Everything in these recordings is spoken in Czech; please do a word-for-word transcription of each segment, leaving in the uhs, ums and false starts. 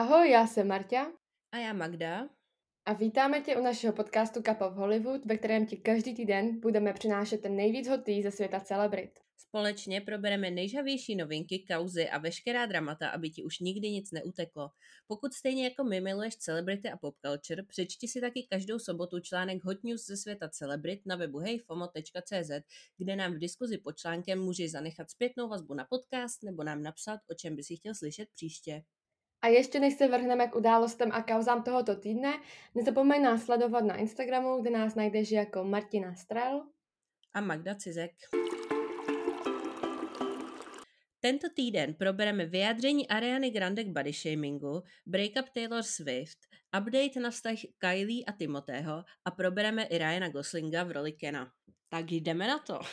Ahoj, já jsem Marta A já Magda. a vítáme tě u našeho podcastu Cup of Hollywood, ve kterém ti každý týden budeme přinášet ten nejvíc hotý ze světa celebrit. Společně probereme nejžavější novinky, kauzy a veškerá dramata, aby ti už nikdy nic neuteklo. Pokud stejně jako my miluješ celebrity a pop culture, přečti si taky každou sobotu článek Hot News ze světa celebrit na webu hejfomo tečka cé zet, kde nám v diskuzi pod článkem můžeš zanechat zpětnou vazbu na podcast nebo nám napsat, o čem bys si chtěl slyšet příště. A ještě než se vrhneme k událostem a kauzám tohoto týdne, nezapomeň nás sledovat na Instagramu, kde nás najdeš jako Martina Strel a Magda Cizek. Tento týden probereme vyjádření Ariany Grande k body shamingu, breakup Taylor Swift, update na vztah Kylie a Timothyho a probereme i Ryana Goslinga v roli Kena. Tak jdeme na to!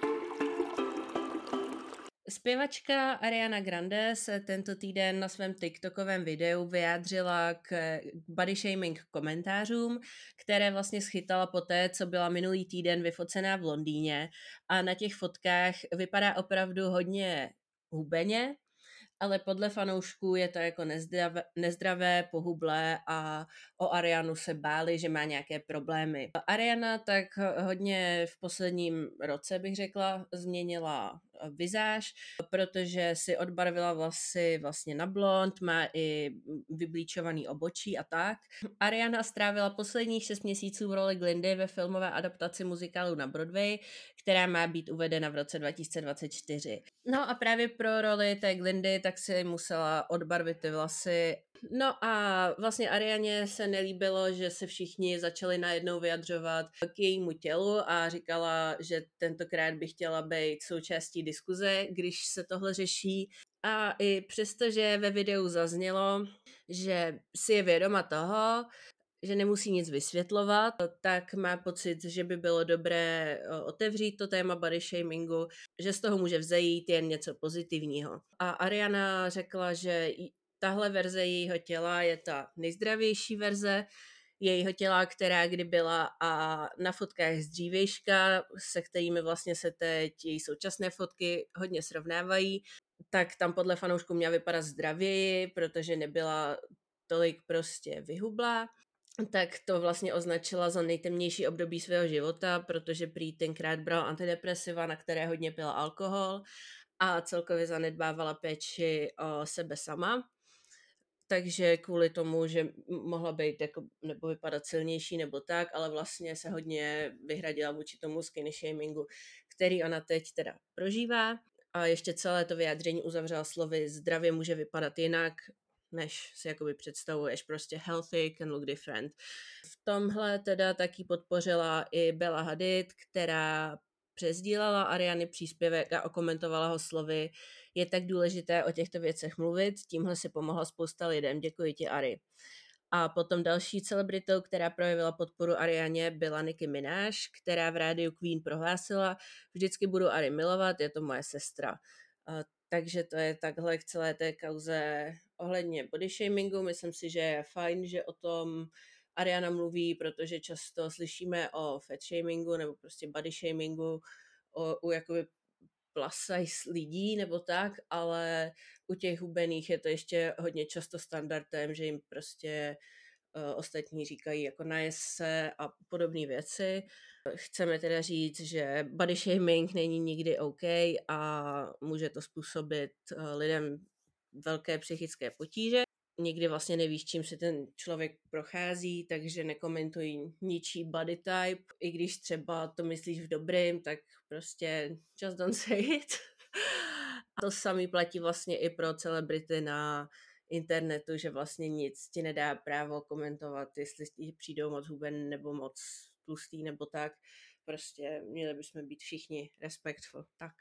Zpěvačka Ariana Grande se tento týden na svém TikTokovém videu vyjádřila k body shaming komentářům, které vlastně schytala poté, co byla minulý týden vyfocená v Londýně a na těch fotkách vypadá opravdu hodně hubeně, ale podle fanoušků je to jako nezdravé, nezdravé, pohublé a o Arianu se báli, že má nějaké problémy. Ariana tak hodně v posledním roce, bych řekla, změnila vizáž, protože si odbarvila vlasy vlastně na blond, má i vyblíčovaný obočí a tak. Ariana strávila posledních šest měsíců v roli Glindy ve filmové adaptaci muzikálu na Broadway, která má být uvedena v roce dva tisíce dvacet čtyři. No a právě pro roli té Glindy tak si musela odbarvit ty vlasy. No a vlastně Arianě se nelíbilo, že se všichni začali najednou vyjadřovat k jejímu tělu a říkala, že tentokrát by chtěla být součástí diskuze, když se tohle řeší. A i přesto, že ve videu zaznělo, že si je vědoma toho, že nemusí nic vysvětlovat, tak má pocit, že by bylo dobré otevřít to téma body shamingu, že z toho může vzejít jen něco pozitivního. A Ariana řekla, že tahle verze jejího těla je ta nejzdravější verze jejího těla, která kdy byla, a na fotkách z dřívejška, se kterými vlastně se teď její současné fotky hodně srovnávají, tak tam podle fanoušků měla vypadat zdravěji, protože nebyla tolik prostě vyhublá. Tak to vlastně označila za nejtemnější období svého života, protože prý tenkrát brala antidepresiva, na které hodně pila alkohol a celkově zanedbávala péči o sebe sama. Takže kvůli tomu, že mohla být jako, nebo vypadat silnější nebo tak, ale vlastně se hodně vyhradila vůči tomu skinny shamingu, který ona teď teda prožívá. A ještě celé to vyjádření uzavřela slovy zdravě může vypadat jinak, než si jakoby představuješ, prostě healthy can look different. V tomhle teda taky podpořila i Bella Hadid, která přesdílala Ariany příspěvek a okomentovala ho slovy: je tak důležité o těchto věcech mluvit, tímhle si pomohla spousta lidem, děkuji ti, Ari. A potom další celebritou, která projevila podporu Arianě, byla Nicki Minaj, která v rádiu Queen prohlásila: vždycky budu Ari milovat, je to moje sestra. Takže to je takhle k celé té kauze ohledně body shamingu. Myslím si, že je fajn, že o tom Ariana mluví, protože často slyšíme o fat shamingu nebo prostě body shamingu o, u jakoby plus size lidí nebo tak, ale u těch hubených je to ještě hodně často standardem, že jim prostě uh, ostatní říkají jako najes se a podobné věci. Chceme teda říct, že body shaming není nikdy OK a může to způsobit uh, lidem velké psychické potíže. Nikdy vlastně nevíš, čím se ten člověk prochází, takže nekomentuj ničí body type. I když třeba to myslíš v dobrým, tak prostě just don't say it. A to samý platí vlastně i pro celebrity na internetu, že vlastně nic ti nedá právo komentovat, jestli ti přijdou moc huben nebo moc tlustý nebo tak. Prostě měli bychom být všichni respectful. Tak.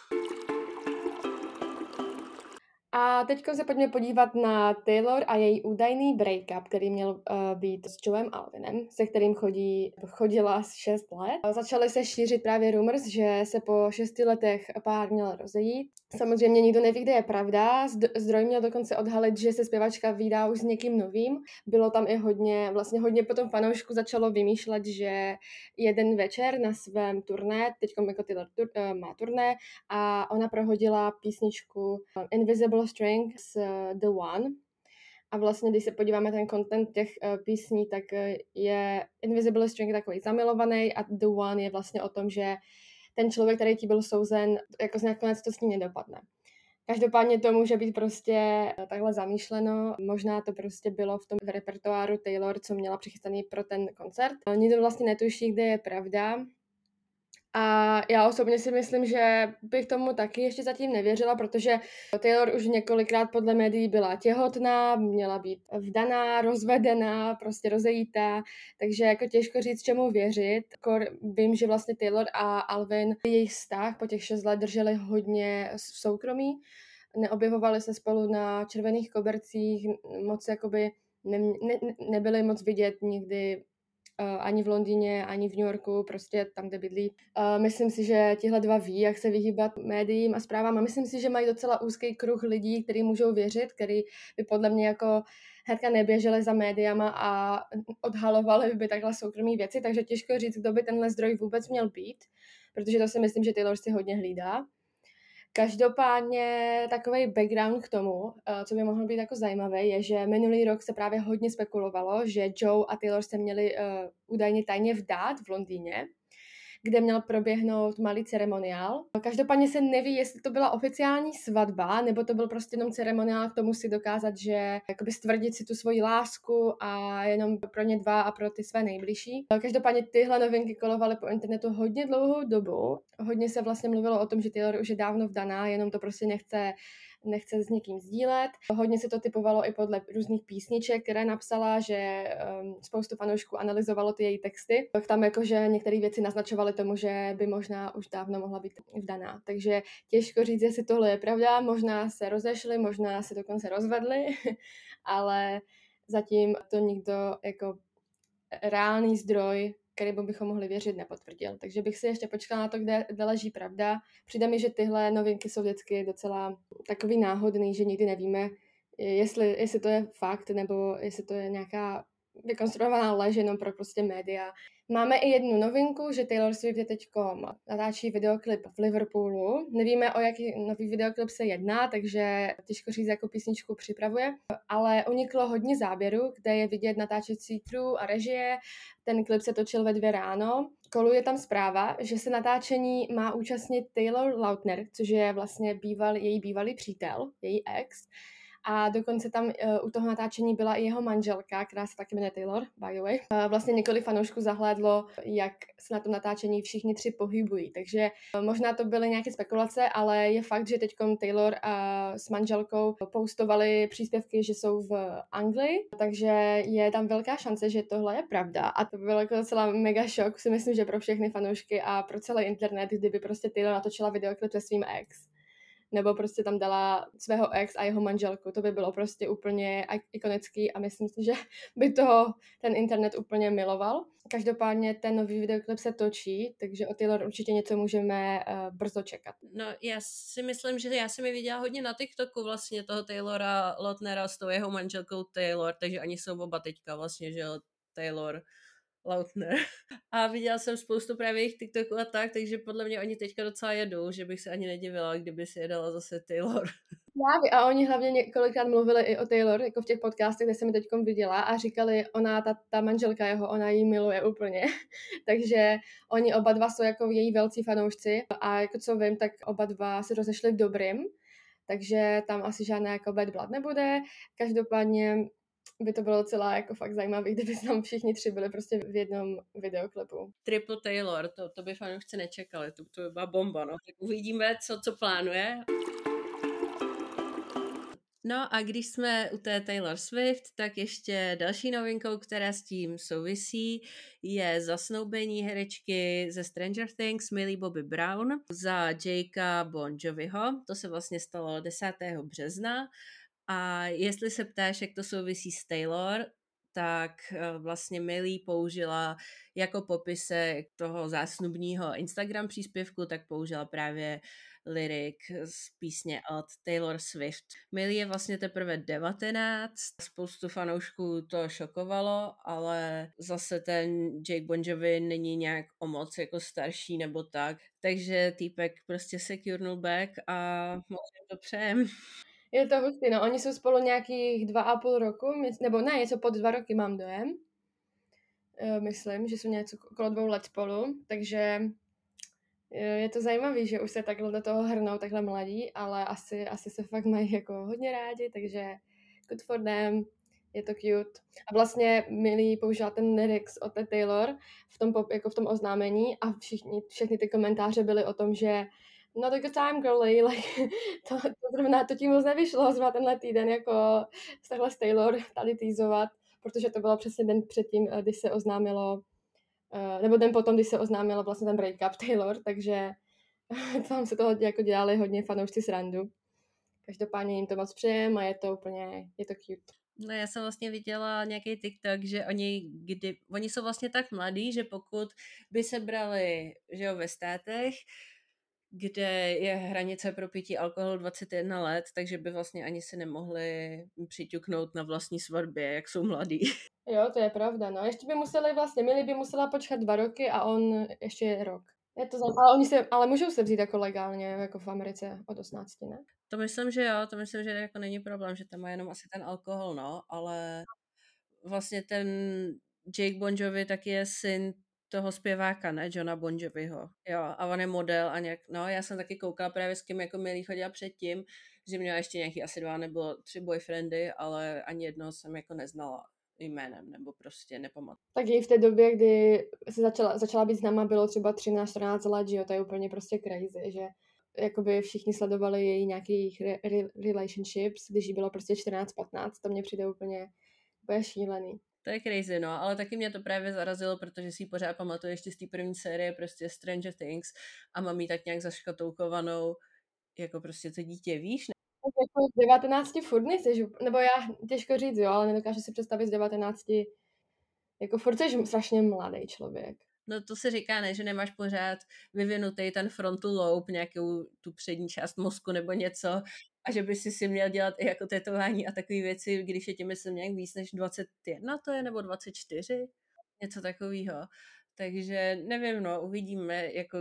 A teď se pojďme podívat na Taylor a její údajný breakup, který měl uh, být s Joem Alvinem, se kterým chodí, chodila šest let. Začaly se šířit právě rumors, že se po šesti letech pár měl rozejít. Samozřejmě nikdo neví, kde je pravda. Zdroj měl dokonce odhalit, že se zpěvačka vydá už s někým novým. Bylo tam i hodně, vlastně hodně potom fanoušku začalo vymýšlet, že jeden večer na svém turné, teď jako Taylor tur, uh, má turné, a ona prohodila písničku Invisible String z The One. A vlastně, když se podíváme ten content těch uh, písní, tak uh, je Invisible String takový zamilovaný a The One je vlastně o tom, že ten člověk, který ti byl souzen, jako z nakonec to s ním nedopadne. Každopádně to může být prostě takhle zamýšleno. Možná to prostě bylo v tom repertoáru Taylor, co měla přichystaný pro ten koncert. Nikdo vlastně netuší, kde je pravda. A já osobně si myslím, že bych tomu taky ještě zatím nevěřila, protože Taylor už několikrát podle médií byla těhotná, měla být vdaná, rozvedená, prostě rozejítá, takže jako těžko říct, čemu věřit. Kor vím, že vlastně Taylor a Alvin jejich vztah po těch šest let drželi hodně v soukromí, neobjevovali se spolu na červených kobercích, moc jakoby ne, ne, nebyli moc vidět nikdy Uh, ani v Londýně, ani v New Yorku, prostě tam, kde bydlí. Uh, myslím si, že tihle dva ví, jak se vyhýbat médiím a zprávám a myslím si, že mají docela úzký kruh lidí, který můžou věřit, který by podle mě jako hnedka neběželi za médiama a odhalovali by takhle soukromí věci, takže těžko říct, kdo by tenhle zdroj vůbec měl být, protože to si myslím, že Taylor si hodně hlídá. Každopádně takový background k tomu, co by mohlo být jako zajímavé, je, že minulý rok se právě hodně spekulovalo, že Joe a Taylor se měli uh, údajně tajně vdát v Londýně, kde měl proběhnout malý ceremoniál. Každopádně se neví, jestli to byla oficiální svatba, nebo to byl prostě jenom ceremoniál k tomu si dokázat, že jakoby stvrdit si tu svoji lásku a jenom pro ně dva a pro ty své nejbližší. Každopádně tyhle novinky kolovaly po internetu hodně dlouhou dobu. Hodně se vlastně mluvilo o tom, že Taylor už je dávno vdaná, jenom to prostě nechce nechce s někým sdílet. Hodně se to typovalo i podle různých písniček, které napsala, že um, spoustu fanoušků analyzovalo ty její texty. Tak tam jakože některé věci naznačovaly tomu, že by možná už dávno mohla být vdaná. Takže těžko říct, jestli tohle je pravda. Možná se rozešli, možná se dokonce rozvedli, ale zatím to nikdo jako reálný zdroj, kterému bychom mohli věřit, nepotvrdil. Takže bych si ještě počkala na to, kde, kde leží pravda. Přijde mi, že tyhle novinky jsou vždycky docela takový náhodný, že nikdy nevíme, jestli, jestli to je fakt, nebo jestli to je nějaká vykonstruovaná lež jenom pro prostě média. Máme i jednu novinku, že Taylor Swift je teďkom natáčí videoklip v Liverpoolu. Nevíme, o jaký nový videoklip se jedná, takže těžko říct, jakou písničku připravuje. Ale uniklo hodně záběrů, kde je vidět natáčecí crew a režie. Ten klip se točil ve dvě ráno. Koluje tam zpráva, že se natáčení má účastnit Taylor Lautner, což je vlastně býval, její bývalý přítel, její ex. A dokonce tam uh, u toho natáčení byla i jeho manželka, která se taky jmenuje Taylor, by the way. Uh, vlastně několik fanoušků zahlédlo, jak se na tom natáčení všichni tři pohybují. Takže uh, možná to byly nějaké spekulace, ale je fakt, že teďkom Taylor uh, s manželkou postovali příspěvky, že jsou v Anglii, takže je tam velká šance, že tohle je pravda. A to byl jako docela mega šok, si myslím, že pro všechny fanoušky a pro celý internet, kdyby prostě Taylor natočila videoklip se svým ex. Nebo prostě tam dala svého ex a jeho manželku. To by bylo prostě úplně ikonický a myslím si, že by toho ten internet úplně miloval. Každopádně ten nový videoklip se točí, takže o Taylor určitě něco můžeme uh, brzo čekat. No já si myslím, že já jsem je viděla hodně na TikToku vlastně toho Taylora Lautnera s tou jeho manželkou Taylor, takže oni jsou oba teďka vlastně, že jo, Taylor Lautner. A viděla jsem spoustu právě jejich TikToků a tak, takže podle mě oni teďka docela jedou, že bych se ani nedivila, kdyby si jedala zase Taylor. Právě, a oni hlavně několikrát mluvili i o Taylor, jako v těch podcastech, kde jsem ji teďkom viděla a říkali, ona, ta, ta manželka jeho, ona jí miluje úplně. Takže oni oba dva jsou jako její velcí fanoušci a jako co vím, tak oba dva se rozešli v dobrým, takže tam asi žádná jako bad blood nebude. Každopádně by to bylo docela jako fakt zajímavé, kdyby tam všichni tři byli prostě v jednom videoklipu. Triple Taylor, to, to by fanoušci nečekali, to, to by byla bomba, no. Tak uvidíme, co, co plánuje. No a když jsme u té Taylor Swift, tak ještě další novinkou, která s tím souvisí, je zasnoubení herečky ze Stranger Things Millie Bobby Brown za Jakea Bon Joviho. To se vlastně stalo desátého března. A jestli se ptáš, jak to souvisí s Taylor, tak vlastně Millie použila jako popisek toho zásnubního Instagram příspěvku, tak použila právě lyrik z písně od Taylor Swift. Millie je vlastně teprve devatenáct, spoustu fanoušků to šokovalo, ale zase ten Jake Bon Jovi není nějak o moc jako starší nebo tak, takže týpek prostě securnul back a moc jim to přejem. Je to hustý, no. Oni jsou spolu nějakých dva a půl roku, nebo ne, něco pod dva roky mám dojem. E, myslím, že jsou něco okolo dvou let spolu, takže je to zajímavé, že už se takhle do toho hrnou takhle mladí, ale asi, asi se fakt mají jako hodně rádi, takže good for them, je to cute. A vlastně Millie použila ten lyrics od té Taylor v tom, pop, jako v tom oznámení a všichni, všechny ty komentáře byly o tom, že not a good time, girly, like, to, to zrovna to tím moc nevyšlo zrovna tenhle týden, jako takhle s Taylor tady týzovat, protože to bylo přesně den předtím, když se oznámilo Uh, nebo den potom, když se oznámila vlastně ten break-up Taylor, takže tam se toho jako dělali hodně fanoušci srandu. Každopádně jim to moc přejem a je to úplně, je to cute. No já jsem vlastně viděla nějaký TikTok, že oni, kdy, oni jsou vlastně tak mladí, že pokud by se brali, že jo, ve státech, kde je hranice pro pití alkoholu dvacet jedna let, takže by vlastně ani si nemohli přiťuknout na vlastní svatbě, jak jsou mladí. Jo, to je pravda, no. Ještě by museli vlastně, Millie by musela počkat dva roky a on ještě rok. Je to zajímavé, ale oni se, ale můžou se vzít jako legálně, jako v Americe od osmnácti, ne? To myslím, že jo, to myslím, že jako není problém, že tam má jenom asi ten alkohol, no, ale vlastně ten Jake Bon Jovi taky je syn toho zpěváka, ne, Johna Bon Joviho. Jo, a on je model a nějak, no, já jsem taky koukala právě s kým jako Millie chodila předtím, že měla ještě nějaký asi dva nebo tři boyfriendy, ale ani jednoho jsem jako neznala jménem, nebo prostě nepamatuji. Tak i v té době, kdy se začala, začala být známa, bylo třeba třináct čtrnáct let, že jo, to je úplně prostě crazy, že jakoby všichni sledovali její nějakých re, re, relationships, když jí bylo prostě čtrnáct patnáct, to mně přijde úplně, úplně šílený. To je crazy, no, ale taky mě to právě zarazilo, protože si ji pořád pamatuju ještě z té první série, prostě Stranger Things, a mám ji tak nějak zaškatulkovanou, jako prostě to dítě, víš? Tak jako z devatenácti furt nejsi, nebo já těžko říct, jo, ale nedokážu si představit z devatenácti, jako furt jsi strašně mladý člověk. No to se říká, ne, že nemáš pořád vyvinutý ten frontal lobe, nějakou tu přední část mozku nebo něco, a že by si si měl dělat i jako tetování a takové věci, když je ti myslím nějak víc než dvacet jedna to je, nebo dvacet čtyři, něco takového. Takže nevím, no, uvidíme, jako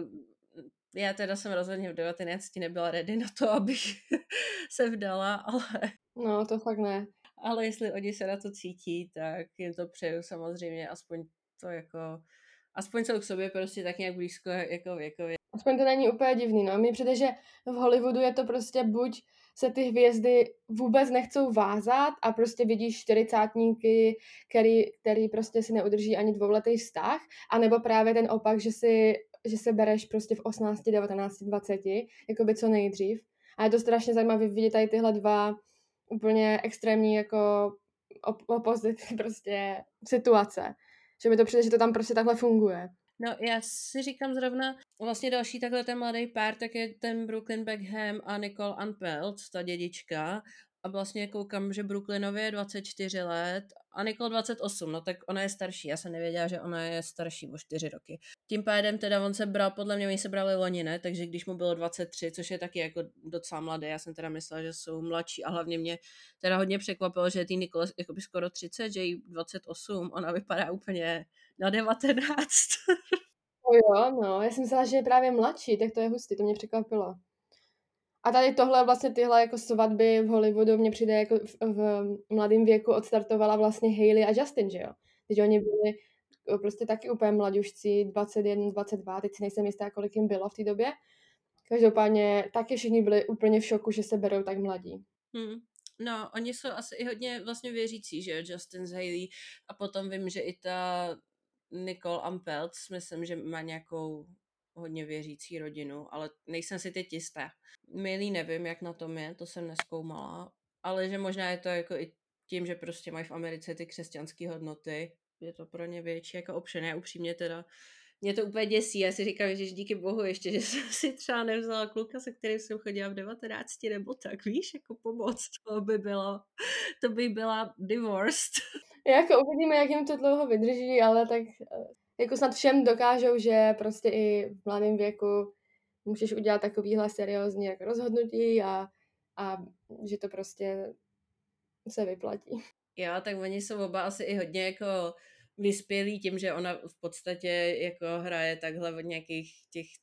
já teda jsem rozhodně v devatenácti nebyla ready na to, abych se vdala, ale... No, to fakt ne. Ale jestli oni se na to cítí, tak jim to přeju samozřejmě, aspoň to jako... Aspoň jsou k sobě prostě tak nějak blízko jako věkově. Aspoň to není úplně divný, no. Mně přijde, že v Hollywoodu je to prostě buď se ty hvězdy vůbec nechcou vázat a prostě vidíš čtyřicátníky, který, který prostě si neudrží ani dvouletý vztah, anebo právě ten opak, že, si, že se bereš prostě v osmnácti, devatenácti, dvaceti, jako by co nejdřív. A je to strašně zajímavé vidět tady tyhle dva úplně extrémní jako op- opozity prostě situace. Že mi to přijde, že to tam prostě takhle funguje. No já si říkám zrovna, vlastně další takhle ten mladý pár, tak je ten Brooklyn Beckham a Nicole Ann Pelt, ta dědička. A vlastně koukám, že Brooklynovi je dvacet čtyři let a Nicole dvacet osm, no tak ona je starší. Já jsem nevěděla, že ona je starší o čtyři roky. Tím pádem teda on se bral, podle mě oni se brali loni, ne? Takže když mu bylo dvacet tři, což je taky jako docela mladé, já jsem teda myslela, že jsou mladší a hlavně mě teda hodně překvapilo, že je tý Nicole jakoby skoro třicet, že jí dvacet osm, ona vypadá úplně na devatenáct. No jo, no, já jsem myslela, že je právě mladší, tak to je hustý, to mě překvapilo. A tady tohle vlastně tyhle jako svatby v Hollywoodu mě přijde jako v, v mladém věku odstartovala vlastně Hailey a Justin, že jo? Takže oni byli prostě taky úplně mladoušci, dvacet jedna, dvacet dva, teď si nejsem jistá, kolik jim bylo v té době. Každopádně taky všichni byli úplně v šoku, že se berou tak mladí. Hmm. No, oni jsou asi i hodně vlastně věřící, že jo, Justin s Hailey, a potom vím, že i ta Nicole Ann Pelt, myslím, že má nějakou hodně věřící rodinu, ale nejsem si teď jistá. Milý nevím, jak na tom je, to jsem nezkoumala, ale že možná je to jako i tím, že prostě mají v Americe ty křesťanské hodnoty, je to pro ně větší jako option. Já upřímně teda, mě to úplně děsí, já si říkám, že díky bohu ještě, že jsem si třeba nevzala kluka, se kterým jsem chodila v devatenácti nebo tak, víš, jako pomoc, to by bylo, to by byla divorced. Jako uvidíme, jak jim to dlouho vydrží, ale tak jako snad všem dokážou, že prostě i v mladém věku můžeš udělat takovýhle seriózní jako rozhodnutí a, a že to prostě se vyplatí. Jo, tak oni jsou oba asi i hodně jako vyspělí tím, že ona v podstatě jako hraje takhle od nějakých těch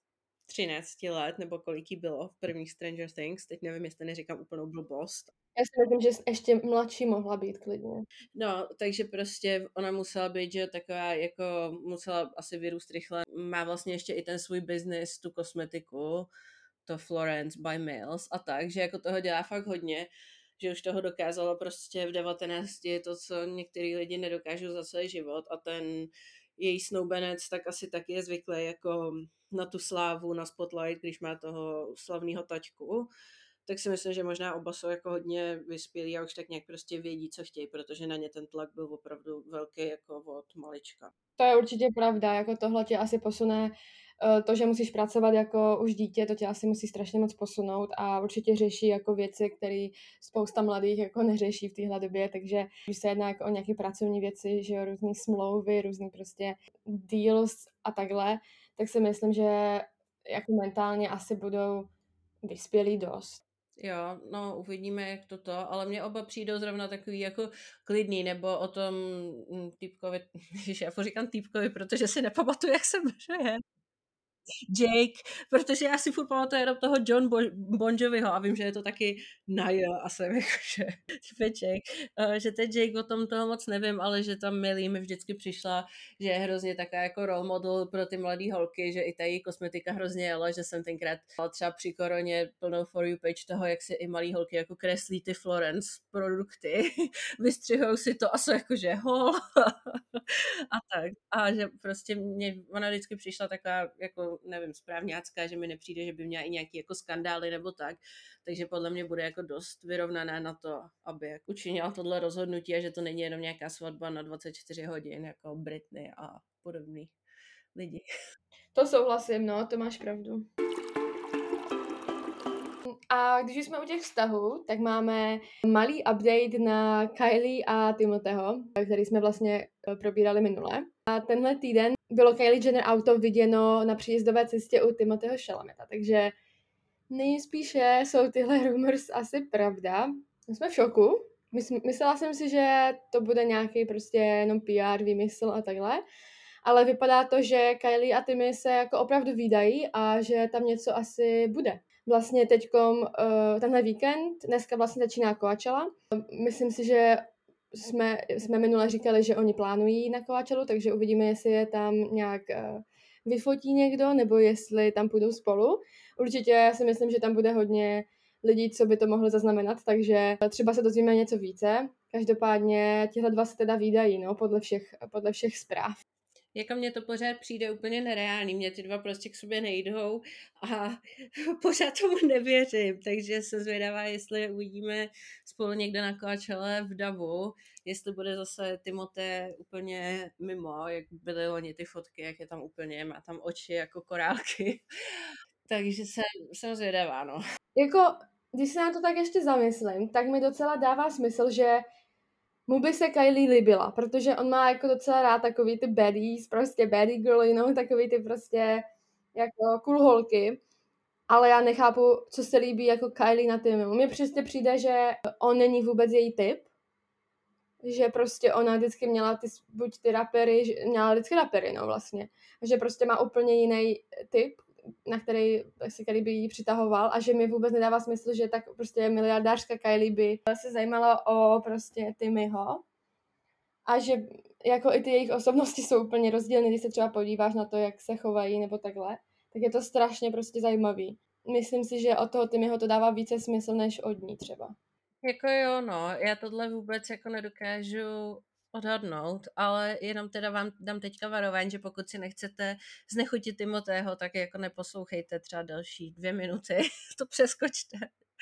třináct let, nebo kolik jí bylo v prvních Stranger Things, teď nevím, jestli neříkám úplnou blbost. Já si myslím, že ještě mladší mohla být klidně. No, takže prostě ona musela být, že taková jako musela asi vyrůst rychle. Má vlastně ještě i ten svůj biznis, tu kosmetiku, to Florence by Mills a tak, že jako toho dělá fakt hodně, že už toho dokázala prostě v devatenácti to, co některý lidi nedokážou za celý život a ten její snoubenec tak asi taky je zvyklý jako na tu slávu, na spotlight, když má toho slavného taťku, tak si myslím, že možná oba jsou jako hodně vyspělí a už tak nějak prostě vědí, co chtějí, protože na ně ten tlak byl opravdu velký jako od malička. To je určitě pravda, jako tohle tě asi posune, to, že musíš pracovat jako už dítě, to tě asi musí strašně moc posunout a určitě řeší jako věci, které spousta mladých jako neřeší v téhle době, takže když se jedná jako o nějaké pracovní věci, že jo, různý smlouvy, různý prostě deals a takhle, tak si myslím, že jako mentálně asi budou vyspělí dost. Jo, no uvidíme, jak to to, ale mě oba přijdou zrovna takový jako klidný, nebo o tom týpkovi, ježiš, já říkám týpkovi, protože si nepamatuju, jak se jmenuje. Jake, protože já si furt pamatuju jenom toho John Bo- Bon Joviho a vím, že je to taky Niall a jsem jakože typeček, uh, že teď Jake o tom toho moc nevím, ale že tam Millie mi vždycky přišla, že je hrozně taká jako role model pro ty mladé holky, že i ta její kosmetika hrozně jela, že jsem tenkrát třeba při koroně plnou for you page toho, jak si i malý holky jako kreslí ty Florence produkty, vystřihou si to a jsou jakože hol a tak. A že prostě mě, ona vždycky přišla taková jako nevím, správňácká, že mi nepřijde, že by měla i nějaký jako skandály nebo tak, takže podle mě bude jako dost vyrovnaná na to, aby jako učinila tohle rozhodnutí a že to není jenom nějaká svatba na dvacet čtyři hodin, jako Britney a podobný lidi. To souhlasím, no, to máš pravdu. A když jsme u těch vztahů, tak máme malý update na Kylie a Timothyho, který jsme vlastně probírali minule. A tenhle týden bylo Kylie Jenner auto viděno na příjezdové cestě u Timothyho Chalameta, takže nejspíše jsou tyhle rumors asi pravda. My jsme v šoku. Mysl- myslela jsem si, že to bude nějaký prostě jenom P R, výmysl a takhle. Ale vypadá to, že Kylie a Timmy se jako opravdu vídají a že tam něco asi bude. Vlastně teďkom uh, tenhle víkend, dneska vlastně začíná Coachella. Myslím si, že jsme, jsme minule říkali, že oni plánují na Coachellu, takže uvidíme, jestli je tam nějak uh, vyfotí někdo, nebo jestli tam půjdou spolu. Určitě si myslím, že tam bude hodně lidí, co by to mohlo zaznamenat, takže třeba se dozvíme něco více. Každopádně tihle dva se teda vídají, no, podle všech, podle všech zpráv. Jako mně to pořád přijde úplně nereálný, mě ty dva prostě k sobě nejdou a pořád tomu nevěřím, takže se zvědavá, jestli uvidíme spolu někde na Coachelle v davu, jestli bude zase Timothy úplně mimo, jak byly loni ty fotky, jak je tam úplně, má tam oči jako korálky, takže jsem, jsem zvědavá, no. Jako, když se na to tak ještě zamyslím, tak mi docela dává smysl, že mu by se Kylie líbila, protože on má jako docela rád takový ty baddies, prostě baddie girl, you know, takový ty prostě jako cool holky, ale já nechápu, co se líbí jako Kylie na Timmymu. Mně přesně přijde, že on není vůbec její typ, že prostě ona vždycky měla ty, buď ty rapery, měla vždycky rapery, no vlastně, že prostě má úplně jiný typ, na který, si který by jí přitahoval a že mi vůbec nedává smysl, že tak prostě miliardářka Kylie by se zajímala o prostě Timmyho a že jako i ty jejich osobnosti jsou úplně rozdílné, když se třeba podíváš na to, jak se chovají nebo takhle, tak je to strašně prostě zajímavý. Myslím si, že od toho Timmyho to dává více smysl, než od ní třeba. Jako jo, no, já tohle vůbec jako nedokážu odhadnout, ale jenom teda vám dám teďka varování, že pokud si nechcete znechutit Timotého, tak jako neposlouchejte třeba další dvě minuty, to přeskočte.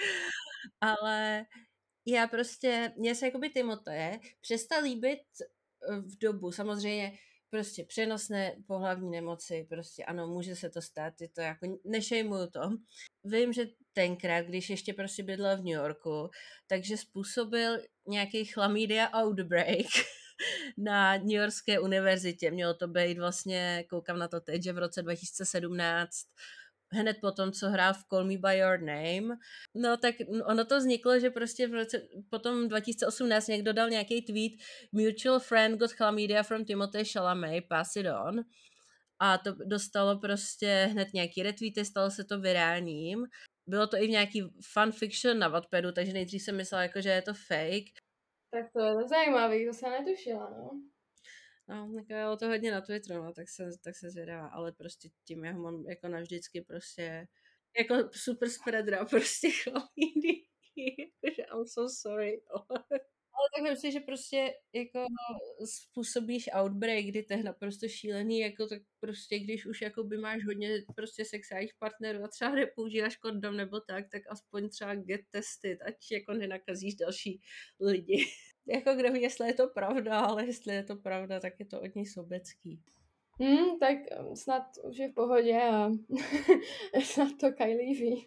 Ale já prostě, mně se jakoby Timothée přestal líbit v dobu, samozřejmě prostě přenosné pohlavní nemoci, prostě ano, může se to stát, je to jako, nešejmuju to. Vím, že tenkrát, když ještě prostě bydlel v New Yorku, takže způsobil nějaký chlamydia outbreak na New Yorkské univerzitě. Mělo to být vlastně, koukám na to teď, že v roce dva tisíce sedmnáct, hned po tom, co hrál v Call Me By Your Name. No tak ono to vzniklo, že prostě v roce, potom dva tisíce osmnáct někdo dal nějaký tweet Mutual friend got chlamydia from Timothée Chalamet, pass it on. a to dostalo prostě hned nějaký retweety, stalo se to virálním. Bylo to i v nějaký fanfiction na Wattpadu, takže nejdřív jsem myslela, jako, že je to fake. Tak to je zajímavý, to jsem netušila, no. No, tak bylo to hodně na Twitteru, no, tak se, tak se zvědavá, ale prostě tím já ho mám jako navždycky prostě jako super spreadera, prostě chalíny, jakože I'm so sorry. Ale tak myslím, že prostě jako způsobíš outbreak, kdy to je naprosto šílený, jako tak prostě když už jako by máš hodně prostě sexuálních partnerů a třeba nepoužíváš kondom nebo tak, tak aspoň třeba get tested, ať jako nenakazíš další lidi. Jako kdo ví, jestli je to pravda, ale jestli je to pravda, tak je to od něj sobecký. Hmm, tak snad už je v pohodě a snad to Kylie ví.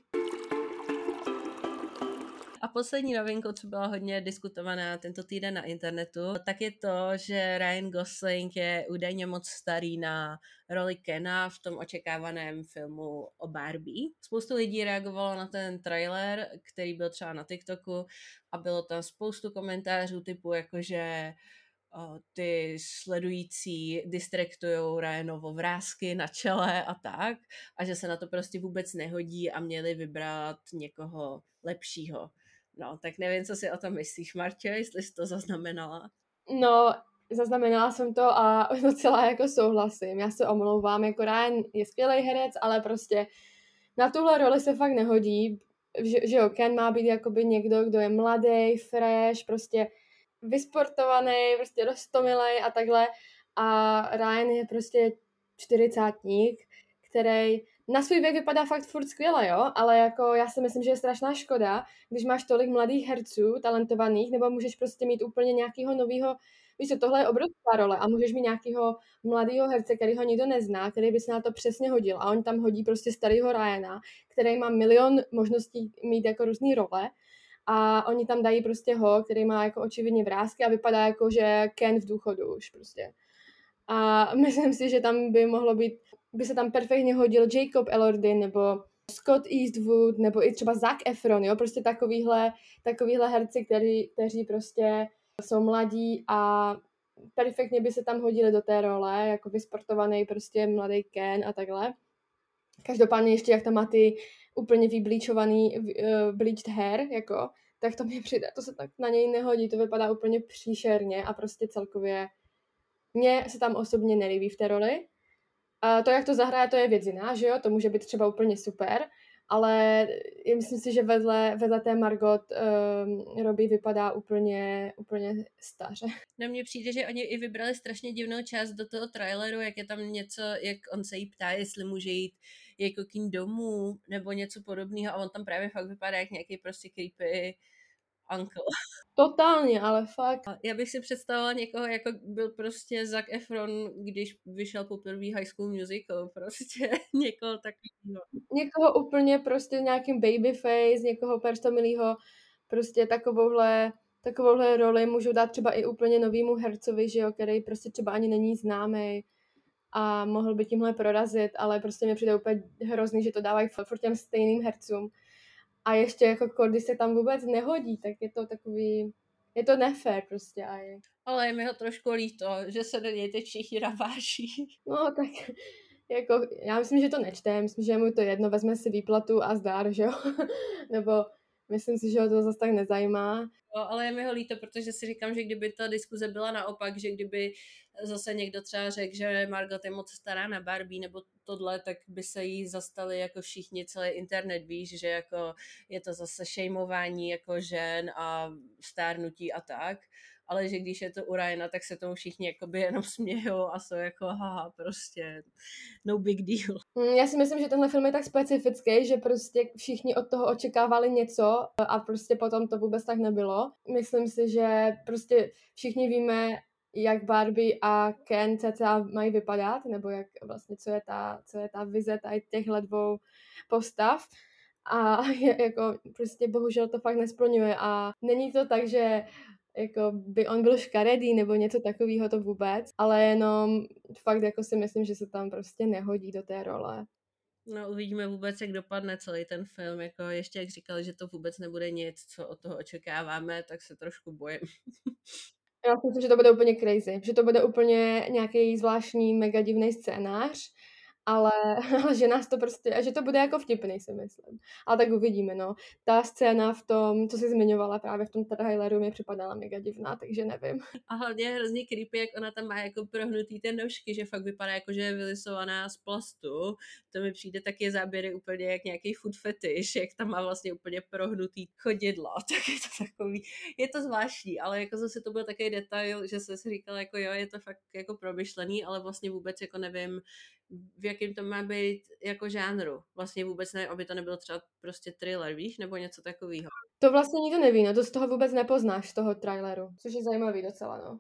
A poslední novinkou, co byla hodně diskutovaná tento týden na internetu, tak je to, že Ryan Gosling je údajně moc starý na roli Kena v tom očekávaném filmu o Barbie. Spoustu lidí reagovalo na ten trailer, který byl třeba na TikToku a bylo tam spoustu komentářů typu jakože ty sledující distrektujou Ryanovo vrásky na čele a tak a že se na to prostě vůbec nehodí a měli vybrat někoho lepšího. No, tak nevím, co si o tom myslíš, Martě, jestli jsi to zaznamenala. No, zaznamenala jsem to a docela jako souhlasím. Já se omlouvám, jako Ryan je skvělý herec, ale prostě na tuhle roli se fakt nehodí, že, že jo, Ken má být jakoby někdo, kdo je mladý, fresh, prostě vysportovaný, prostě roztomilej a takhle. A Ryan je prostě čtyřicátník, který na svůj věk vypadá fakt furt skvěle, jo, ale jako já si myslím, že je strašná škoda, když máš tolik mladých herců, talentovaných, nebo můžeš prostě mít úplně nějakého nového, víš co, tohle je obrovská role a můžeš mít nějakého mladého herce, který ho nikdo nezná, který by se na to přesně hodil a on tam hodí prostě starého Ryana, který má milion možností mít jako různý role a oni tam dají prostě ho, který má jako očividně vrásky a vypadá jako, že Ken v důchodu už prostě. A myslím si, že tam by mohlo být, by se tam perfektně hodil Jacob Elordi nebo Scott Eastwood nebo i třeba Zac Efron, jo, prostě takovýhle, takovýhle herci, který, kteří prostě jsou mladí a perfektně by se tam hodili do té role, jako vysportovaný prostě mladý Ken a takhle. Každopádně ještě jak tam má ty úplně vyblíčovaný uh, bleached hair, jako, tak to mě přijde, to se tak na něj nehodí, to vypadá úplně příšerně a prostě celkově mně se tam osobně nelíbí v té roli. A to, jak to zahraje, to je věc jiná, že jo, to může být třeba úplně super, ale myslím si, že vedle, vedle té Margot um, Robbie vypadá úplně, úplně staře. Na mně přijde, že oni i vybrali strašně divnou část do toho traileru, jak je tam něco, jak on se jí ptá, jestli může jít jako kým domů, nebo něco podobného a on tam právě fakt vypadá jak nějaký prostě creepy uncle. Totálně, ale fakt. Já bych si představovala někoho, jako byl prostě Zac Efron, když vyšel poprvé High School Musical, prostě někoho takového. Někoho úplně prostě nějakým babyface, někoho perstomilýho, prostě takovouhle, takovouhle roli můžou dát třeba i úplně novýmu hercovi, že jo, který prostě třeba ani není známý a mohl by tímhle prorazit, ale prostě mi přijde úplně hrozný, že to dávají furt těm stejným hercům. A ještě jako Cordy se tam vůbec nehodí, tak je to takový, je to nefér prostě. A je. Ale je mi ho trošku líto, že se do něj teď všichni naváží. No tak jako, já myslím, že to nečte, myslím, že je mu to jedno, vezme si výplatu a zdár, že jo, nebo myslím si, že ho to zase tak nezajímá. No, ale je mi ho líto, protože si říkám, že kdyby ta diskuze byla naopak, že kdyby zase někdo třeba řekl, že Margot je moc stará na Barbie nebo tohle, tak by se jí zastali jako všichni, celý internet, víš, že jako je to zase šejmování jako žen a stárnutí a tak, ale že když je to u Ryana, tak se tomu všichni jakoby jenom smějou a jsou jako haha, prostě no big deal. Já si myslím, že tenhle film je tak specifický, že prostě všichni od toho očekávali něco a prostě potom to vůbec tak nebylo. Myslím si, že prostě všichni víme, jak Barbie a Ken cca mají vypadat, nebo jak vlastně, co je ta, co je ta vize tady těchhle dvou postav. A je, jako prostě bohužel to fakt nesplňuje a není to tak, že jako by on byl škaredý nebo něco takového, to vůbec, ale jenom fakt jako si myslím, že se tam prostě nehodí do té role. No uvidíme vůbec, jak dopadne celý ten film, jako ještě jak říkali, že to vůbec nebude nic, co od toho očekáváme, tak se trošku bojím. Já si myslím, že to bude úplně crazy, že to bude úplně nějaký zvláštní, mega divný scénář ale, ale že nás to prostě, a že to bude jako vtipný, si myslím. Ale tak uvidíme, no. Ta scéna v tom, co jsi zmiňovala právě v tom traileru, mi připadala mega divná, takže nevím. A hlavně je hrozně creepy, jak ona tam má jako prohnutý ty nožky, že fakt vypadá jako, že je vylisovaná z plastu. To mi přijde taky záběry úplně jak nějaký food fetish, jak tam má vlastně úplně prohnutý chodidla. Tak je to takový, je to zvláštní, ale jako zase to byl takový detail, že jsem si říkala, jako jo, je to fakt jako promyšlený, ale vlastně vůbec jako nevím, v jakém to má být jako žánru. Vlastně vůbec nevím, aby to nebylo třeba prostě thriller, víš, nebo něco takového. To vlastně nikdo neví, no, to z toho vůbec nepoznáš, z toho traileru, což je zajímavý docela, no.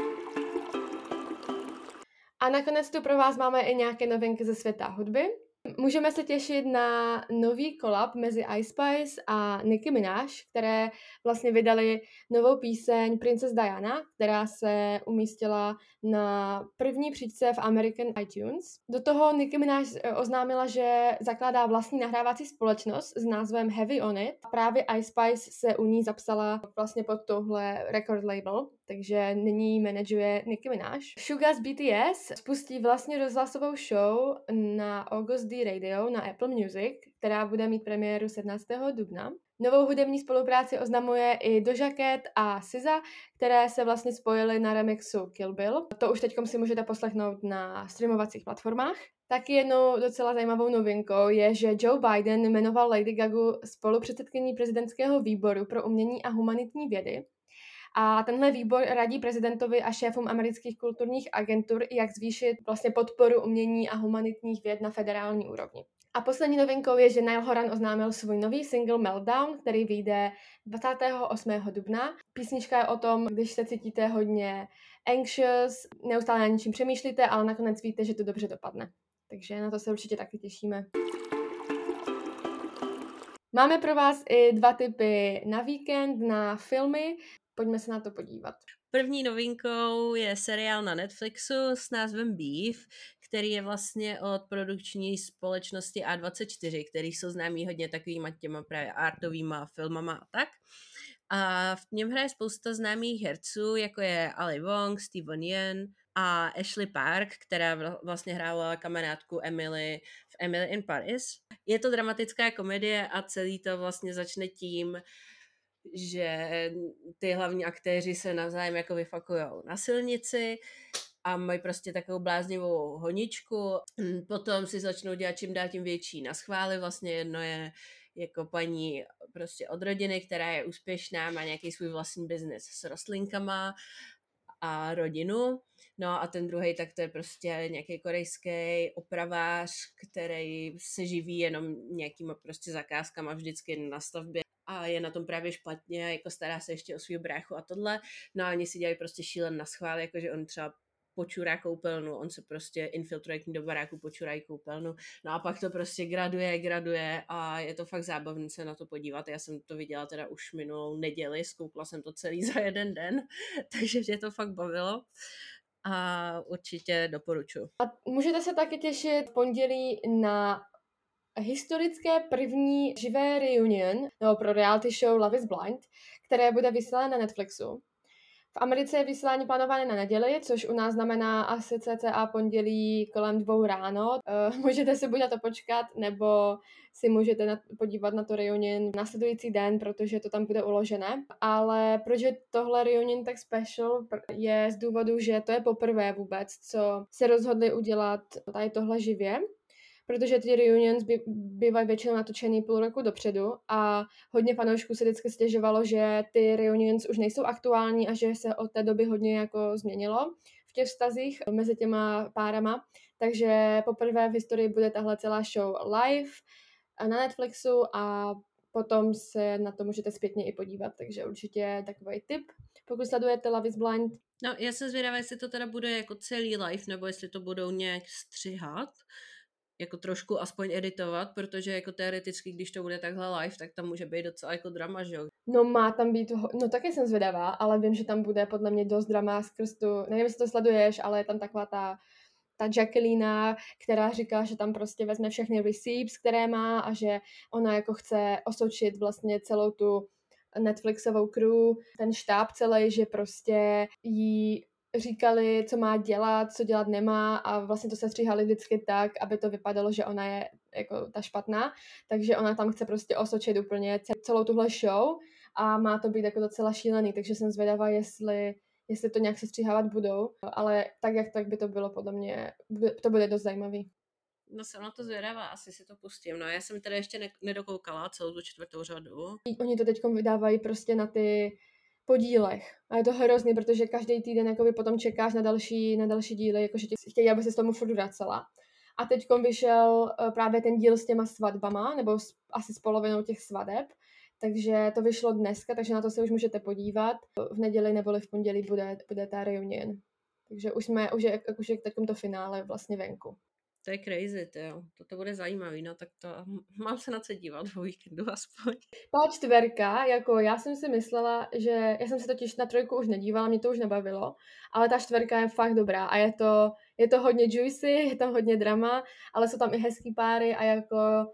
A nakonec tu pro vás máme i nějaké novinky ze světa hudby. Můžeme se těšit na nový kolab mezi Ice Spice a Nicki Minaj, které vlastně vydali novou píseň Princess Diana, která se umístila na první příčce v American iTunes. Do toho Nicki Minaj oznámila, že zakládá vlastní nahrávací společnost s názvem Heavy On It. Právě Ice Spice se u ní zapsala vlastně pod tohle record label, takže nyní manažuje Nicki Minaj. Suga's B T S spustí vlastně rozhlasovou show na August D Radio na Apple Music, která bude mít premiéru sedmnáctého dubna. Novou hudební spolupráci oznamuje i Doja Cat a S Z A, které se vlastně spojily na remixu Kill Bill. To už teďkom si můžete poslechnout na streamovacích platformách. Taky jednou docela zajímavou novinkou je, že Joe Biden jmenoval Lady Gagu spolupředsedkyní prezidentského výboru pro umění a humanitní vědy. A tenhle výbor radí prezidentovi a šéfům amerických kulturních agentur, jak zvýšit vlastně podporu umění a humanitních věd na federální úrovni. A poslední novinkou je, že Niall Horan oznámil svůj nový single Meltdown, který vyjde dvacátého osmého dubna. Písnička je o tom, když se cítíte hodně anxious, neustále na ničím přemýšlíte, ale nakonec víte, že to dobře dopadne. Takže na to se určitě taky těšíme. Máme pro vás i dva tipy na víkend, na filmy. Pojďme se na to podívat. První novinkou je seriál na Netflixu s názvem Beef, který je vlastně od produkční společnosti A dvacet čtyři, který jsou známí hodně takovýma těma právě artovýma filmama a tak. A v něm hraje spousta známých herců, jako je Ali Wong, Steven Yeun a Ashley Park, která vlastně hrála kamarádku Emily v Emily in Paris. Je to dramatická komedie a celý to vlastně začne tím, že ty hlavní aktéři se navzájem jako vyfakujou na silnici a mají prostě takovou bláznivou honičku. Potom si začnou dělat čím dál tím větší naschvály. Vlastně jedno je jako paní prostě od rodiny, která je úspěšná, má nějaký svůj vlastní biznis s rostlinkama a rodinu. No a ten druhý, tak to je prostě nějaký korejský opravář, který se živí jenom nějakýma prostě zakázkama vždycky na stavbě a je na tom právě špatně, jako stará se ještě o svýho bráchu a tohle. No a oni si dělají prostě šílen na schvál, jakože on třeba počurá koupelnu, on se prostě infiltruje k ní do baráku, počurají koupelnu, no a pak to prostě graduje, graduje a je to fakt zábavné se na to podívat. Já jsem to viděla teda už minulou neděli, zkoukla jsem to celý za jeden den, takže mě to fakt bavilo a určitě doporučuji. A můžete se taky těšit v pondělí na historické první živé reunion, nebo pro reality show Love is Blind, které bude vysíláno na Netflixu. V Americe je vysílání plánované na neděli, což u nás znamená asi cca pondělí kolem dvou ráno. Uh, můžete si buď na to počkat, nebo si můžete na, podívat na to reunion následující den, protože to tam bude uložené. Ale proč je tohle reunion tak special, je z důvodu, že to je poprvé vůbec, co se rozhodli udělat tady tohle živě. Protože ty reunions by, bývají většinou natočený půl roku dopředu a hodně fanoušků se vždycky stěžovalo, že ty reunions už nejsou aktuální a že se od té doby hodně jako změnilo v těch vztazích mezi těma párama. Takže poprvé v historii bude tahle celá show live na Netflixu a potom se na to můžete zpětně i podívat, takže určitě takový tip, pokud sledujete Love is Blind. No, já jsem zvědavá, jestli to teda bude jako celý live, nebo jestli to budou nějak střihat, jako trošku aspoň editovat, protože jako teoreticky, když to bude takhle live, tak tam může být docela jako drama, že jo? No má tam být, no taky jsem zvědavá, ale vím, že tam bude podle mě dost drama skrz tu, nevím, jestli to sleduješ, ale je tam taková ta, ta Jacqueline, která říká, že tam prostě vezme všechny receipts, které má a že ona jako chce osočit vlastně celou tu Netflixovou crew, ten štáb celý, že prostě jí říkali, co má dělat, co dělat nemá a vlastně to sestříhali vždycky tak, aby to vypadalo, že ona je jako ta špatná, takže ona tam chce prostě osočit úplně celou tuhle show a má to být jako docela šílený, takže jsem zvědavá, jestli, jestli to nějak sestříhávat budou, ale tak, jak tak by to bylo podle mě, to bude dost zajímavý. No jsem na to zvědavá, asi si to pustím. No já jsem teda ještě ne- nedokoukala celou tu čtvrtou řadu. Oni to teď vydávají prostě na ty podílech. A je to hrozný, protože každý týden jakoby potom čekáš na další, na další díly, jakože ti chtějí, aby se s tomu furt vracela. A teď vyšel uh, právě ten díl s těma svatbama, nebo s, asi s polovinou těch svadeb, takže to vyšlo dneska, takže na to se už můžete podívat. V neděli nebo v pondělí bude, bude ta reunion. Takže už jsme, už je, už je k to finále vlastně venku. To je crazy, to jo. To, to bude zajímavý, no tak to mám se na co dívat o víkendu aspoň. Ta čtverka, jako já jsem si myslela, že já jsem se totiž na trojku už nedívala, mě to už nebavilo, ale ta čtverka je fakt dobrá a je to, je to hodně juicy, je tam hodně drama, ale jsou tam i hezký páry a jako,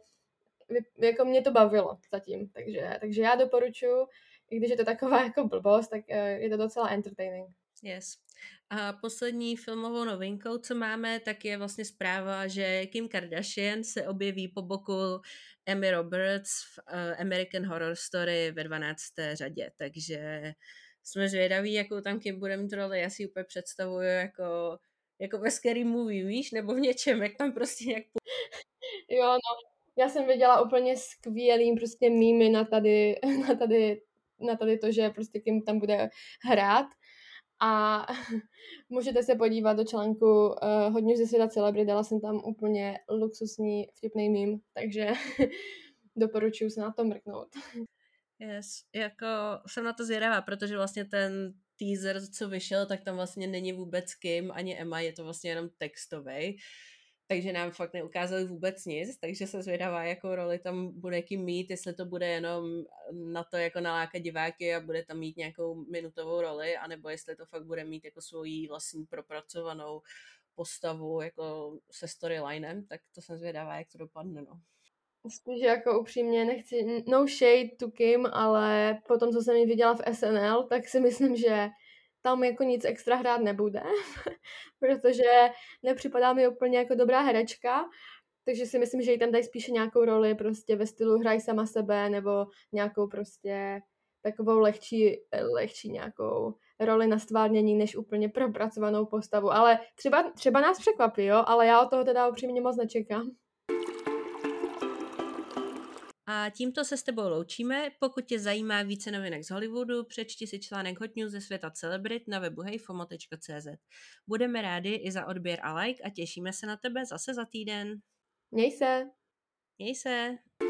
jako mě to bavilo zatím, takže, takže já doporučuji, i když je to taková jako blbost, tak je to docela entertaining. Yes. A poslední filmovou novinkou, co máme, tak je vlastně zpráva, že Kim Kardashian se objeví po boku Emmy Roberts v American Horror Story ve dvanácté řadě, takže jsme zvědaví, jakou tam Kim bude mít roli. Já si úplně představuju jako, jako ve scary movie, víš, nebo v něčem, jak tam prostě nějak... Jo, no, já jsem viděla úplně skvělým prostě mýmy na tady, na tady, na tady to, že prostě Kim tam bude hrát. A můžete se podívat do článku uh, Hodně ze světa celebrit, dala jsem tam úplně luxusní vtipný mím, takže doporučuji se na to mrknout. Yes, jako jsem na to zvědavá, protože vlastně ten teaser, co vyšel, tak tam vlastně není vůbec Kim ani Emma, je to vlastně jenom textový, takže nám fakt neukázali vůbec nic, takže se zvědavá, jakou roli tam bude Kim mít, jestli to bude jenom na to jako nalákat diváky a bude tam mít nějakou minutovou roli, anebo jestli to fakt bude mít jako svoji vlastní propracovanou postavu jako se storylinem, tak to jsem zvědavá, jak to dopadne, no. Spíš jako upřímně nechci, no shade to Kim, ale po tom, co jsem ji viděla v S N L, tak si myslím, že tam jako nic extra hrát nebude, protože nepřipadá mi úplně jako dobrá herečka, takže si myslím, že jí tam dají spíše nějakou roli prostě ve stylu hraj sama sebe, nebo nějakou prostě takovou lehčí, lehčí nějakou roli na stvárnění, než úplně propracovanou postavu. Ale třeba, třeba nás překvapí, jo, ale já od toho teda upřímně moc nečekám. A tímto se s tebou loučíme. Pokud tě zajímá více novinek z Hollywoodu, přečti si článek Hot News ze světa celebrit na webu hejfomo tečka cé zet. Budeme rádi i za odběr a like a těšíme se na tebe zase za týden. Měj se! Měj se!